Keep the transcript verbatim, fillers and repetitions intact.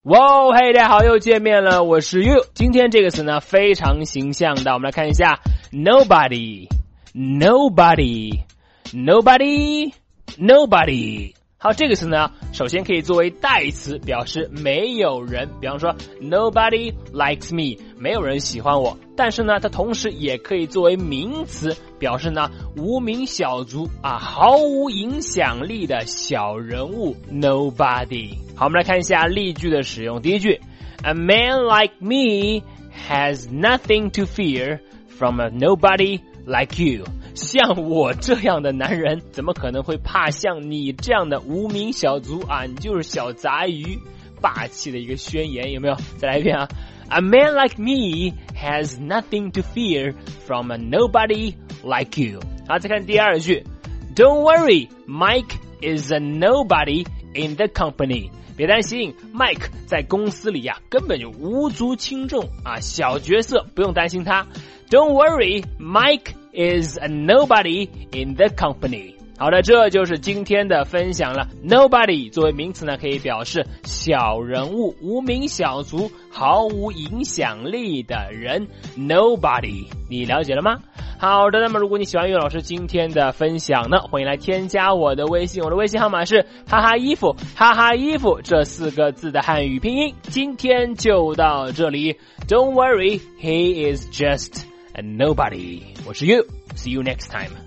哇，嘿，大家好，又见面了，我是 You。今天这个词呢非常形象的，我们来看一下 Nobody Nobody Nobody Nobody。 好，这个词呢首先可以作为代词，表示没有人，比方说 Nobody likes me， 没有人喜欢我。但是呢它同时也可以作为名词，表示呢无名小卒啊，毫无影响力的小人物 Nobody。 好，我们来看一下例句的使用。第一句 A man like me has nothing to fear from a nobody like you。 像我这样的男人怎么可能会怕像你这样的无名小卒啊，你就是小杂鱼，霸气的一个宣言，有没有？再来一遍啊 A man like me has nothing to fear from a nobody like you。 好，再看第二句 Don't worry, Mike is a nobody in the company。 别担心 Mike 在公司里呀、啊、根本就无足轻重啊，小角色，不用担心他。 Don't worry, Mike is a nobody in the company。 好的，这就是今天的分享了。 Nobody 作为名词呢，可以表示小人物、无名小卒、毫无影响力的人 Nobody， 你了解了吗？好的，那么如果你喜欢岳老师今天的分享呢，欢迎来添加我的微信，我的微信号码是哈哈衣服，哈哈衣服这四个字的汉语拼音。今天就到这里， Don't worry, he is just a nobody。 我是 You， see you next time。